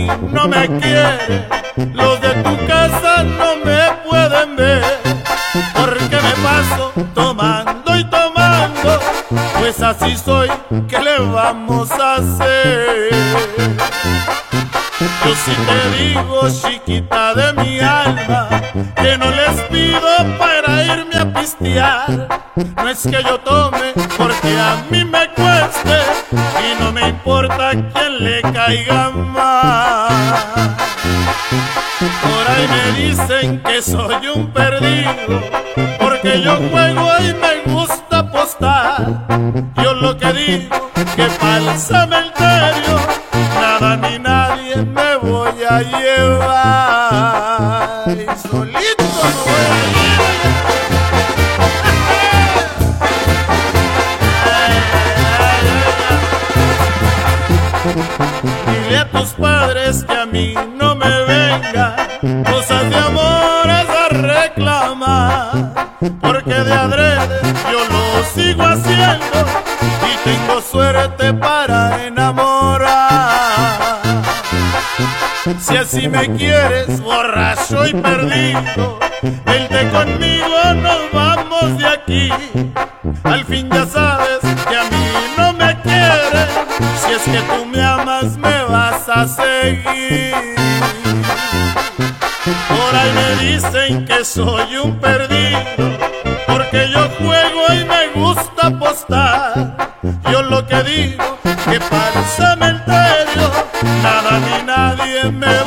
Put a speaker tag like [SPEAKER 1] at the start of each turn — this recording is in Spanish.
[SPEAKER 1] mí no me quieres, los de tu casa no me pueden ver, porque me paso tomando y tomando, pues así soy, ¿qué le vamos a hacer? Yo sí te digo, chiquita de mi alma, que no les pido para irme a pistear. No es que yo tome porque a mí me cueste y no me importa quién le caiga mal. Por ahí me dicen que soy un perdido, porque yo juego y me gusta apostar. Yo lo que digo, que pa'l cementerio nada ni nadie me voy a llevar. Y solito me voy a ir. Dile a tus padres que a mí no me vengan cosas de amores a reclamar, porque de adrede yo lo sigo haciendo y tengo suerte para enamorar. Si así me quieres, borracho y perdido, vente conmigo, nos vamos de aquí. Al fin ya sabes que a mí no me quieres, si es que tú me amas me vas a seguir. Por ahí me dicen que soy un perdido, porque yo juego y me gusta apostar. Yo lo que digo, que para el cementerio nada ni nadie me